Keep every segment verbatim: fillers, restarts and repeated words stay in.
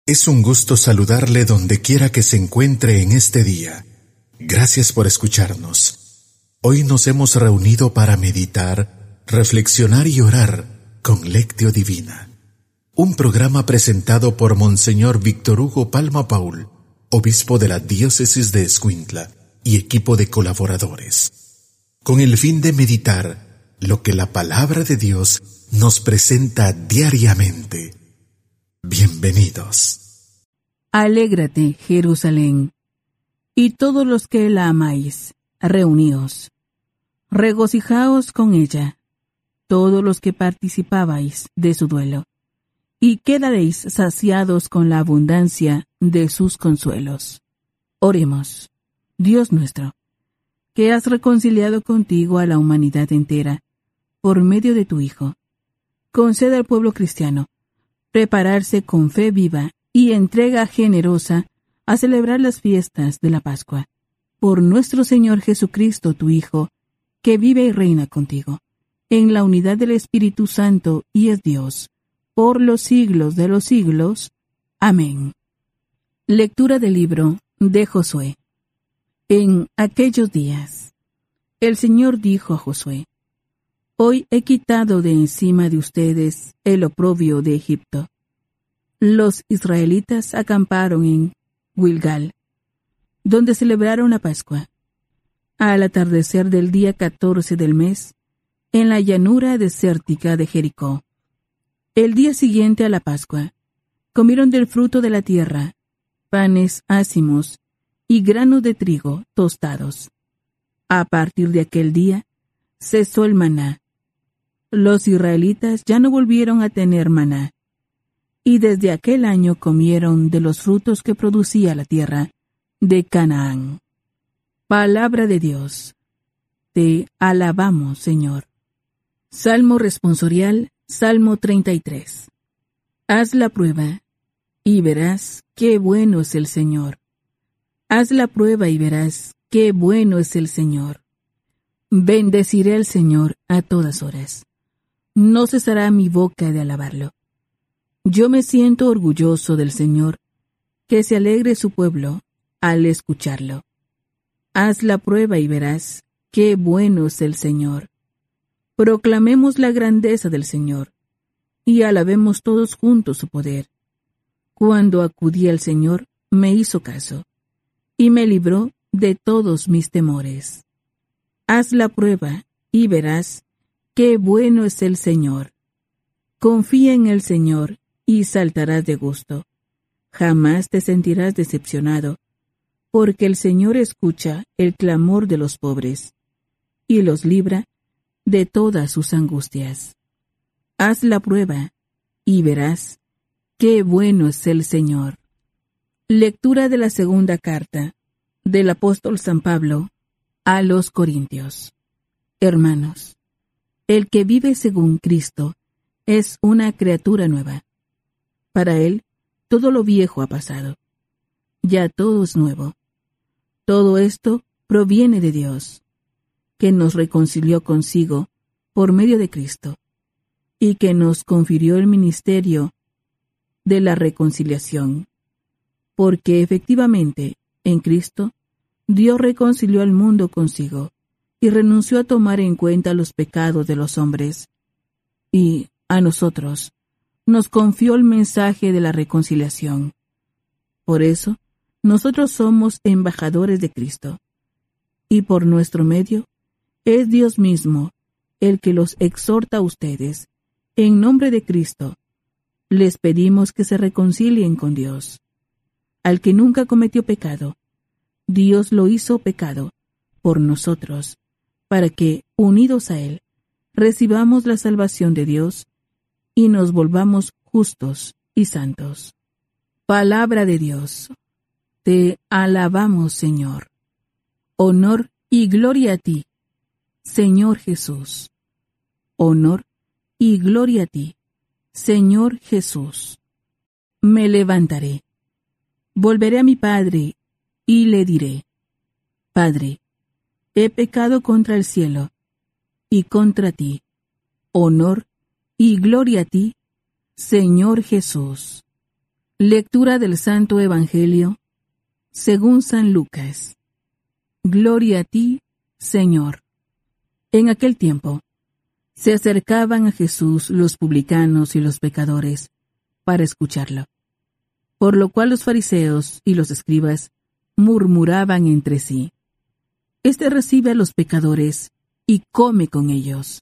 Es un gusto saludarle donde quiera que se encuentre en este día. Gracias por escucharnos. Hoy nos hemos reunido para meditar, reflexionar y orar con Lectio Divina. Un programa presentado por Monseñor Víctor Hugo Palma Paul, obispo de la diócesis de Escuintla y equipo de colaboradores, con el fin de meditar lo que la palabra de Dios nos presenta diariamente. Bienvenidos. Alégrate, Jerusalén, y todos los que la amáis, reuníos. Regocijaos con ella, todos los que participabais de su duelo, y quedaréis saciados con la abundancia de sus consuelos. Oremos. Dios nuestro, que has reconciliado contigo a la humanidad entera, por medio de tu Hijo, concede al pueblo cristiano prepararse con fe viva y entrega generosa a celebrar las fiestas de la Pascua, por nuestro Señor Jesucristo, tu Hijo, que vive y reina contigo, en la unidad del Espíritu Santo y es Dios, por los siglos de los siglos. Amén. Lectura del libro de Josué. En aquellos días, el Señor dijo a Josué: Hoy he quitado de encima de ustedes el oprobio de Egipto. Los israelitas acamparon en Gilgal, donde celebraron la Pascua, al atardecer del día catorce del mes, en la llanura desértica de Jericó. El día siguiente a la Pascua, comieron del fruto de la tierra, panes ácimos y granos de trigo tostados. A partir de aquel día, cesó el maná. Los israelitas ya no volvieron a tener maná, y desde aquel año comieron de los frutos que producía la tierra de Canaán. Palabra de Dios. Te alabamos, Señor. Salmo responsorial, Salmo treinta y tres. Haz la prueba, y verás qué bueno es el Señor. Haz la prueba y verás qué bueno es el Señor. Bendeciré al Señor a todas horas. No cesará mi boca de alabarlo. Yo me siento orgulloso del Señor, que se alegre su pueblo al escucharlo. Haz la prueba y verás qué bueno es el Señor. Proclamemos la grandeza del Señor, y alabemos todos juntos su poder. Cuando acudí al Señor, me hizo caso, y me libró de todos mis temores. Haz la prueba y verás qué bueno es el Señor. Confía en el Señor y saltarás de gusto. Jamás te sentirás decepcionado, porque el Señor escucha el clamor de los pobres y los libra de todas sus angustias. Haz la prueba y verás qué bueno es el Señor. Lectura de la segunda carta del apóstol San Pablo a los Corintios. Hermanos, el que vive según Cristo es una criatura nueva. Para él, todo lo viejo ha pasado. Ya todo es nuevo. Todo esto proviene de Dios, que nos reconcilió consigo por medio de Cristo, y que nos confirió el ministerio de la reconciliación, porque efectivamente, en Cristo, Dios reconcilió al mundo consigo, y renunció a tomar en cuenta los pecados de los hombres, y a nosotros nos confió el mensaje de la reconciliación. Por eso, nosotros somos embajadores de Cristo, y por nuestro medio, es Dios mismo el que los exhorta a ustedes. En nombre de Cristo, les pedimos que se reconcilien con Dios. Al que nunca cometió pecado, Dios lo hizo pecado por nosotros, para que, unidos a Él, recibamos la salvación de Dios y nos volvamos justos y santos. Palabra de Dios. Te alabamos, Señor. Honor y gloria a ti, Señor Jesús. Honor y gloria a ti, Señor Jesús. Me levantaré, volveré a mi Padre y le diré: Padre, he pecado contra el cielo y contra ti. Honor y gloria a ti, Señor Jesús. Lectura del Santo Evangelio según San Lucas. Gloria a ti, Señor. En aquel tiempo, se acercaban a Jesús los publicanos y los pecadores para escucharlo, por lo cual los fariseos y los escribas murmuraban entre sí: Este recibe a los pecadores y come con ellos.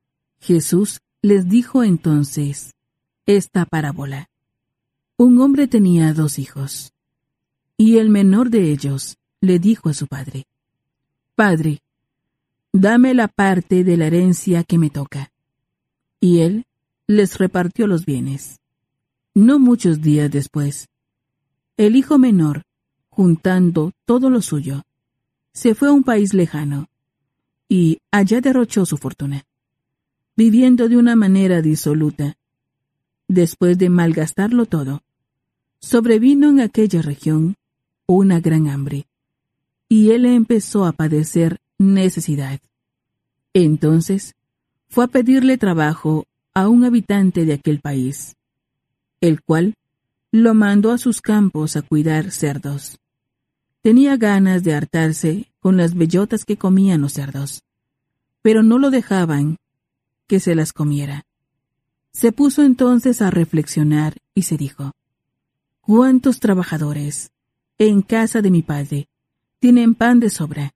Jesús les dijo entonces esta parábola. Un hombre tenía dos hijos, y el menor de ellos le dijo a su padre: Padre, dame la parte de la herencia que me toca. Y él les repartió los bienes. No muchos días después, el hijo menor, juntando todo lo suyo, se fue a un país lejano, y allá derrochó su fortuna, viviendo de una manera disoluta. Después de malgastarlo todo, sobrevino en aquella región una gran hambre, y él empezó a padecer necesidad. Entonces fue a pedirle trabajo a un habitante de aquel país, el cual lo mandó a sus campos a cuidar cerdos. Tenía ganas de hartarse con las bellotas que comían los cerdos, pero no lo dejaban que se las comiera. Se puso entonces a reflexionar y se dijo: ¿Cuántos trabajadores en casa de mi padre tienen pan de sobra?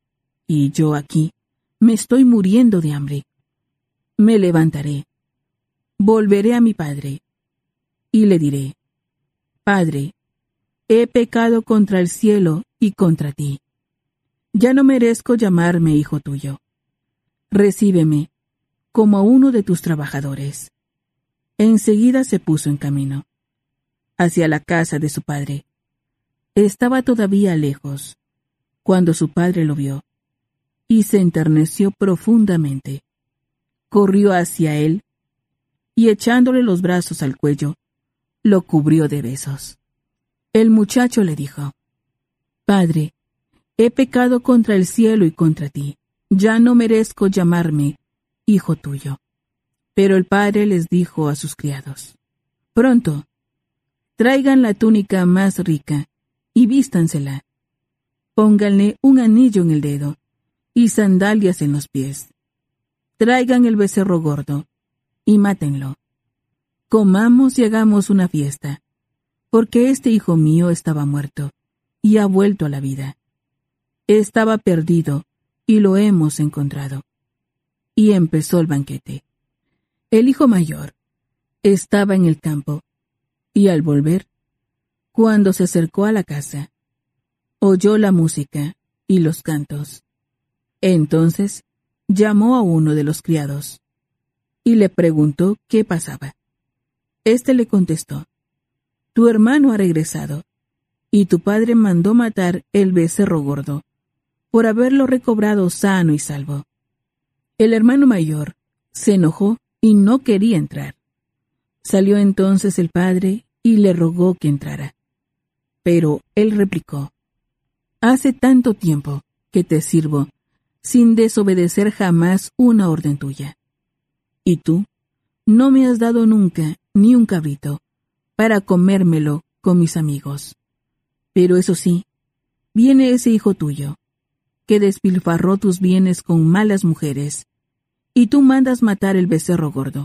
Y yo aquí me estoy muriendo de hambre. Me levantaré, volveré a mi padre, y le diré: Padre, he pecado contra el cielo y contra ti. Ya no merezco llamarme hijo tuyo. Recíbeme como a uno de tus trabajadores. Enseguida se puso en camino hacia la casa de su padre. Estaba todavía lejos cuando su padre lo vio, y se enterneció profundamente. Corrió hacia él, y echándole los brazos al cuello, lo cubrió de besos. El muchacho le dijo: Padre, he pecado contra el cielo y contra ti. Ya no merezco llamarme hijo tuyo. Pero el padre les dijo a sus criados: Pronto, traigan la túnica más rica y vístansela. Pónganle un anillo en el dedo y sandalias en los pies. Traigan el becerro gordo y mátenlo. Comamos y hagamos una fiesta, porque este hijo mío estaba muerto y ha vuelto a la vida. Estaba perdido y lo hemos encontrado. Y empezó el banquete. El hijo mayor estaba en el campo, y al volver, cuando se acercó a la casa, oyó la música y los cantos. Entonces llamó a uno de los criados, y le preguntó qué pasaba. Este le contestó: Tu hermano ha regresado, y tu padre mandó matar el becerro gordo, por haberlo recobrado sano y salvo. El hermano mayor se enojó y no quería entrar. Salió entonces el padre y le rogó que entrara. Pero él replicó: Hace tanto tiempo que te sirvo, sin desobedecer jamás una orden tuya. Y tú no me has dado nunca ni un cabrito para comérmelo con mis amigos. Pero eso sí, viene ese hijo tuyo, que despilfarró tus bienes con malas mujeres, y tú mandas matar el becerro gordo.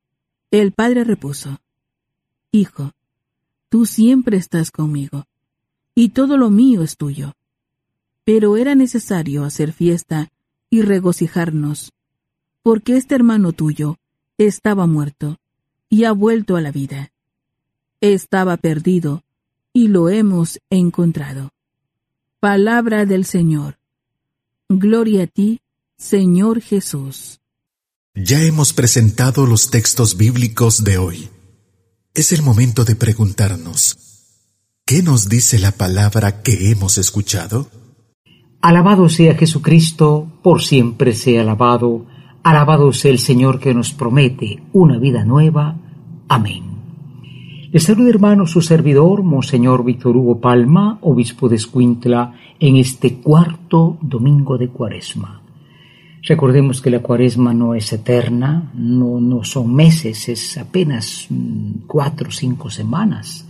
El padre repuso: Hijo, tú siempre estás conmigo, y todo lo mío es tuyo. Pero era necesario hacer fiesta y regocijarnos, porque este hermano tuyo estaba muerto y ha vuelto a la vida. Estaba perdido y lo hemos encontrado. Palabra del Señor. Gloria a ti, Señor Jesús. Ya hemos presentado los textos bíblicos de hoy. Es el momento de preguntarnos: ¿qué nos dice la palabra que hemos escuchado? Alabado sea Jesucristo, por siempre sea alabado. Alabado sea el Señor que nos promete una vida nueva. Amén. Les saluda, hermano, su servidor, Monseñor Víctor Hugo Palma, obispo de Escuintla, en este cuarto domingo de Cuaresma. Recordemos que la Cuaresma no es eterna, no, no son meses, es apenas cuatro o cinco semanas.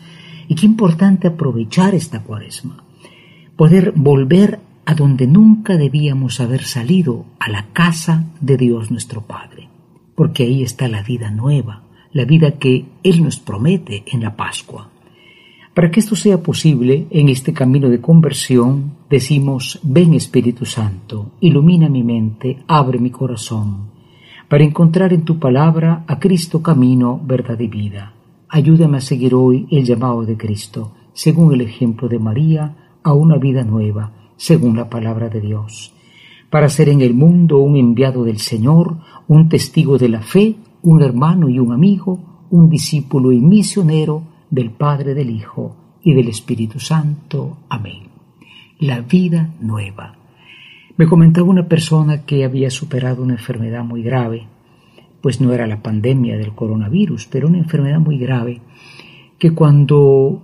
Y qué importante aprovechar esta Cuaresma, poder volver a donde nunca debíamos haber salido, a la casa de Dios nuestro Padre, porque ahí está la vida nueva, la vida que Él nos promete en la Pascua. Para que esto sea posible, en este camino de conversión, decimos: ven Espíritu Santo, ilumina mi mente, abre mi corazón, para encontrar en tu palabra a Cristo camino, verdad y vida. Ayúdame a seguir hoy el llamado de Cristo, según el ejemplo de María, a una vida nueva, según la palabra de Dios, para ser en el mundo un enviado del Señor, un testigo de la fe, un hermano y un amigo, un discípulo y misionero del Padre, del Hijo y del Espíritu Santo. Amén. La vida nueva. Me comentaba una persona que había superado una enfermedad muy grave, pues no era la pandemia del coronavirus, pero una enfermedad muy grave, que cuando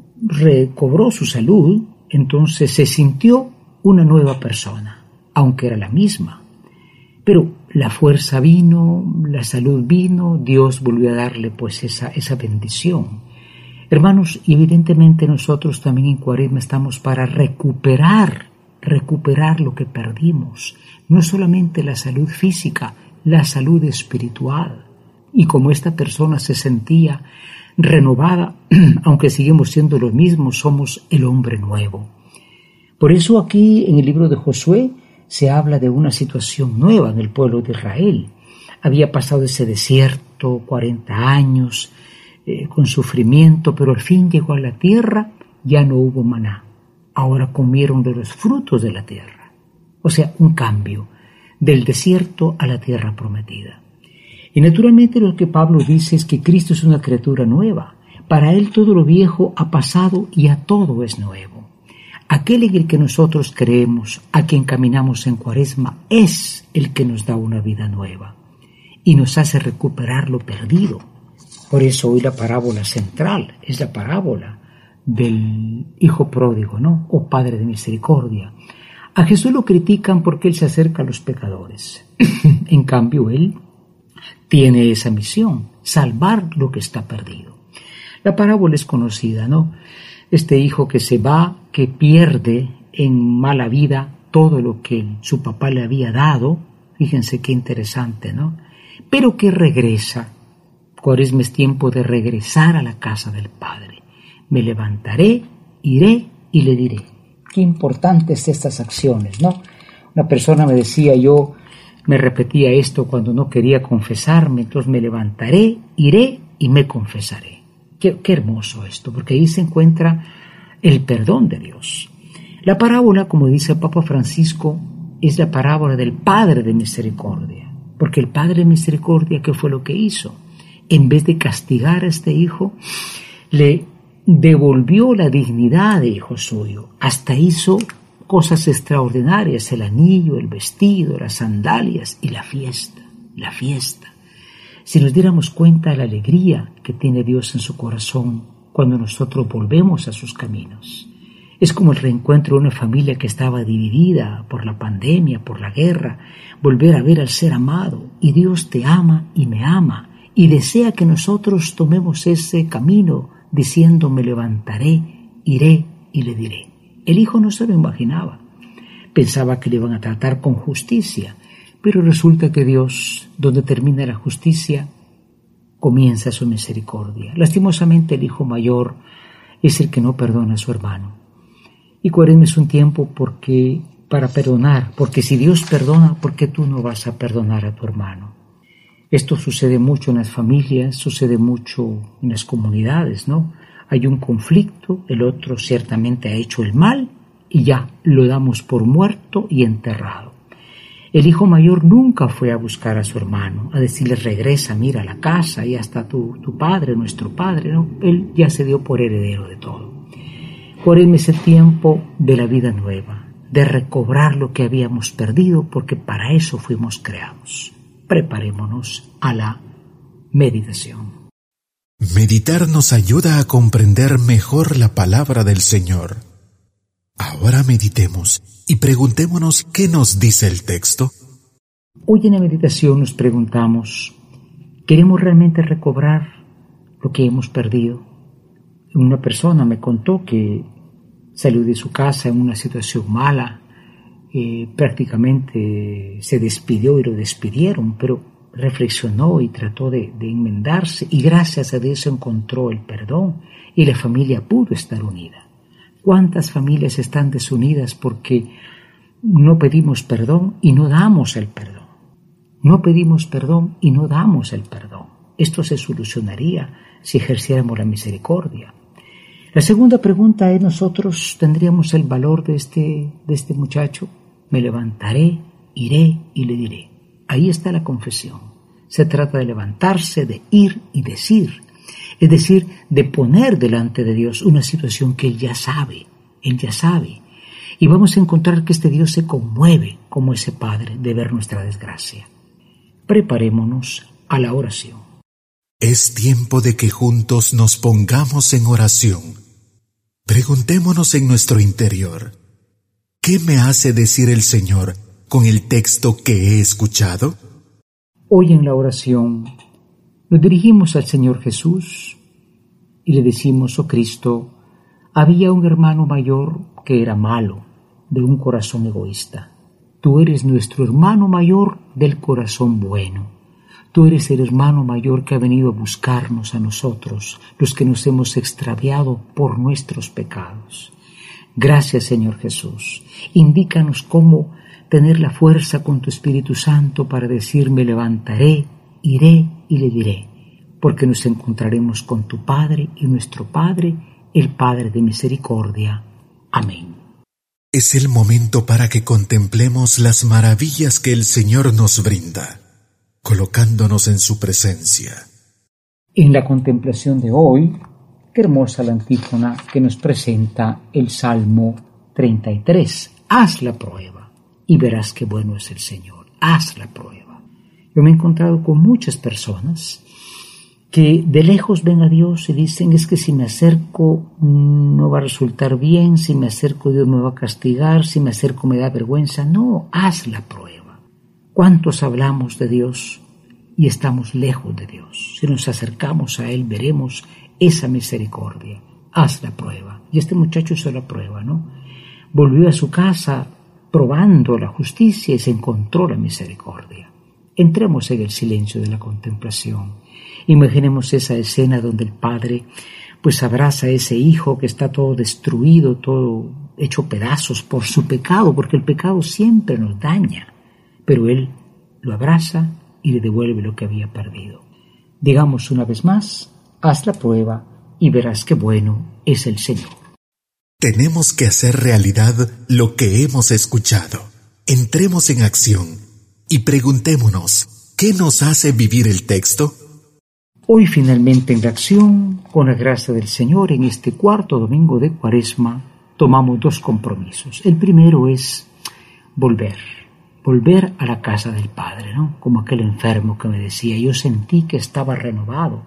recobró su salud, entonces se sintió una nueva persona, aunque era la misma. Pero la fuerza vino, la salud vino, Dios volvió a darle pues esa, esa bendición. Hermanos, y evidentemente nosotros también en Cuaresma estamos para recuperar, recuperar lo que perdimos. No solamente la salud física, la salud espiritual. Y como esta persona se sentía renovada, aunque seguimos siendo los mismos, somos el hombre nuevo. Por eso aquí en el libro de Josué se habla de una situación nueva en el pueblo de Israel. Había pasado ese desierto cuarenta años eh, con sufrimiento, pero al fin llegó a la tierra, ya no hubo maná. Ahora comieron de los frutos de la tierra. O sea, un cambio del desierto a la tierra prometida. Y naturalmente lo que Pablo dice es que Cristo es una criatura nueva. Para Él todo lo viejo ha pasado y a todo es nuevo. Aquel en el que nosotros creemos, a quien caminamos en Cuaresma, es el que nos da una vida nueva y nos hace recuperar lo perdido. Por eso hoy la parábola central es la parábola del hijo pródigo, ¿no? O Padre de misericordia. A Jesús lo critican porque Él se acerca a los pecadores. En cambio, Él tiene esa misión, salvar lo que está perdido. La parábola es conocida, ¿no? Este hijo que se va, que pierde en mala vida todo lo que su papá le había dado, fíjense qué interesante, ¿no? Pero que regresa. Cuaresma es tiempo de regresar a la casa del Padre. Me levantaré, iré y le diré. Qué importantes estas acciones, ¿no? Una persona me decía, yo me repetía esto cuando no quería confesarme, entonces me levantaré, iré y me confesaré. Qué, qué hermoso esto, porque ahí se encuentra el perdón de Dios. La parábola, como dice el Papa Francisco, es la parábola del Padre de misericordia, porque el Padre de misericordia, ¿qué fue lo que hizo? En vez de castigar a este hijo, le devolvió la dignidad de hijo suyo, hasta hizo cosas extraordinarias, el anillo, el vestido, las sandalias y la fiesta, la fiesta. Si nos diéramos cuenta de la alegría que tiene Dios en su corazón cuando nosotros volvemos a sus caminos. Es como el reencuentro de una familia que estaba dividida por la pandemia, por la guerra, volver a ver al ser amado, y Dios te ama y me ama, y desea que nosotros tomemos ese camino diciendo, me levantaré, iré y le diré. El hijo no se lo imaginaba, pensaba que le iban a tratar con justicia, pero resulta que Dios, donde termina la justicia, comienza su misericordia. Lastimosamente el hijo mayor es el que no perdona a su hermano. Y Cuaresma es un tiempo porque, para perdonar, porque si Dios perdona, ¿por qué tú no vas a perdonar a tu hermano? Esto sucede mucho en las familias, sucede mucho en las comunidades, ¿no? Hay un conflicto, el otro ciertamente ha hecho el mal y ya lo damos por muerto y enterrado. El hijo mayor nunca fue a buscar a su hermano, a decirle regresa, mira a la casa, ya está tu, tu padre, nuestro padre, ¿no? Él ya se dio por heredero de todo. Cuaresma es el tiempo de la vida nueva, de recobrar lo que habíamos perdido, porque para eso fuimos creados. Preparémonos a la meditación. Meditar nos ayuda a comprender mejor la palabra del Señor. Ahora meditemos y preguntémonos qué nos dice el texto. Hoy en la meditación nos preguntamos, ¿queremos realmente recobrar lo que hemos perdido? Una persona me contó que salió de su casa en una situación mala, eh, prácticamente se despidió y lo despidieron, pero reflexionó y trató de, de enmendarse y gracias a Dios encontró el perdón y la familia pudo estar unida. ¿Cuántas familias están desunidas porque no pedimos perdón y no damos el perdón? No pedimos perdón y no damos el perdón. Esto se solucionaría si ejerciéramos la misericordia. La segunda pregunta es, ¿nosotros tendríamos el valor de este, de este muchacho? Me levantaré, iré y le diré. Ahí está la confesión. Se trata de levantarse, de ir y decir. Es decir, de poner delante de Dios una situación que Él ya sabe. Él ya sabe. Y vamos a encontrar que este Dios se conmueve como ese Padre de ver nuestra desgracia. Preparémonos a la oración. Es tiempo de que juntos nos pongamos en oración. Preguntémonos en nuestro interior, ¿qué me hace decir el Señor con el texto que he escuchado? Hoy en la oración nos dirigimos al Señor Jesús y le decimos: oh Cristo, había un hermano mayor que era malo, de un corazón egoísta. Tú eres nuestro hermano mayor del corazón bueno. Tú eres el hermano mayor que ha venido a buscarnos a nosotros, los que nos hemos extraviado por nuestros pecados. Gracias, Señor Jesús. Indícanos cómo tener la fuerza con tu Espíritu Santo para decir: me levantaré, iré y le diré, porque nos encontraremos con tu Padre y nuestro Padre, el Padre de misericordia. Amén. Es el momento para que contemplemos las maravillas que el Señor nos brinda, colocándonos en su presencia. En la contemplación de hoy, qué hermosa la antífona que nos presenta el Salmo treinta y tres. Haz la prueba y verás qué bueno es el Señor. Haz la prueba. Yo me he encontrado con muchas personas que de lejos ven a Dios y dicen: es que si me acerco no va a resultar bien, si me acerco Dios me va a castigar, si me acerco me da vergüenza. No, haz la prueba. ¿Cuántos hablamos de Dios y estamos lejos de Dios? Si nos acercamos a Él veremos esa misericordia. Haz la prueba. Y este muchacho hizo la prueba, ¿no? Volvió a su casa probando la justicia y se encontró la misericordia. Entremos en el silencio de la contemplación. Imaginemos esa escena donde el padre pues abraza a ese hijo que está todo destruido, todo hecho pedazos por su pecado, porque el pecado siempre nos daña, pero él lo abraza y le devuelve lo que había perdido. Digamos una vez más: haz la prueba y verás qué bueno es el Señor. Tenemos que hacer realidad lo que hemos escuchado. Entremos en acción y preguntémonos, ¿qué nos hace vivir el texto? Hoy finalmente en la acción, con la gracia del Señor, en este cuarto domingo de Cuaresma, tomamos dos compromisos. El primero es volver, volver a la casa del Padre, ¿no? Como aquel enfermo que me decía: yo sentí que estaba renovado.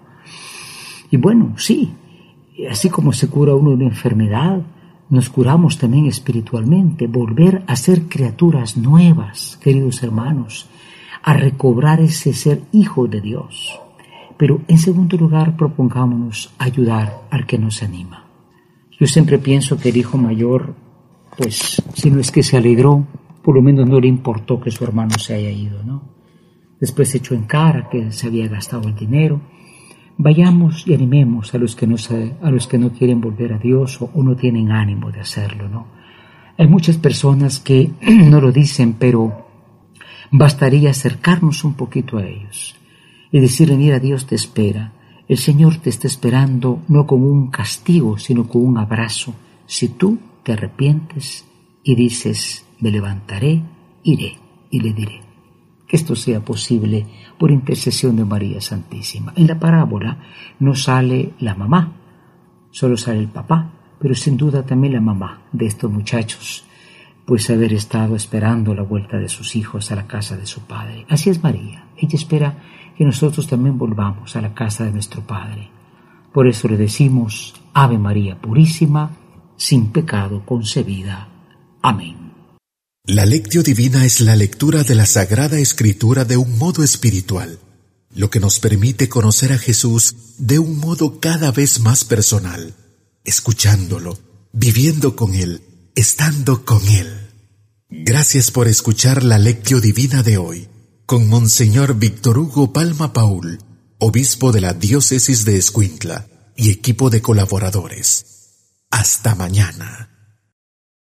Y bueno, sí, así como se cura uno de una enfermedad, nos curamos también espiritualmente, volver a ser criaturas nuevas, queridos hermanos, a recobrar ese ser hijo de Dios. Pero en segundo lugar, propongámonos ayudar al que nos anima. Yo siempre pienso que el hijo mayor, pues si no es que se alegró, por lo menos no le importó que su hermano se haya ido, ¿no? Después se echó en cara que se había gastado el dinero. Vayamos y animemos a los que no, a los que no quieren volver a Dios o, o no tienen ánimo de hacerlo, ¿no? Hay muchas personas que no lo dicen, pero bastaría acercarnos un poquito a ellos y decirle: mira, Dios te espera. El Señor te está esperando no con un castigo, sino con un abrazo. Si tú te arrepientes y dices: me levantaré, iré y le diré. Que esto sea posible por intercesión de María Santísima. En la parábola no sale la mamá, solo sale el papá, pero sin duda también la mamá de estos muchachos, pues haber estado esperando la vuelta de sus hijos a la casa de su padre. Así es María. Ella espera que nosotros también volvamos a la casa de nuestro Padre. Por eso le decimos: Ave María Purísima, sin pecado concebida. Amén. La Lectio Divina es la lectura de la Sagrada Escritura de un modo espiritual, lo que nos permite conocer a Jesús de un modo cada vez más personal. escuchándolo, viviendo con Él, estando con Él. Gracias por escuchar la Lectio Divina de hoy, con Monseñor Víctor Hugo Palma Paul, obispo de la Diócesis de Escuintla y equipo de colaboradores. Hasta mañana.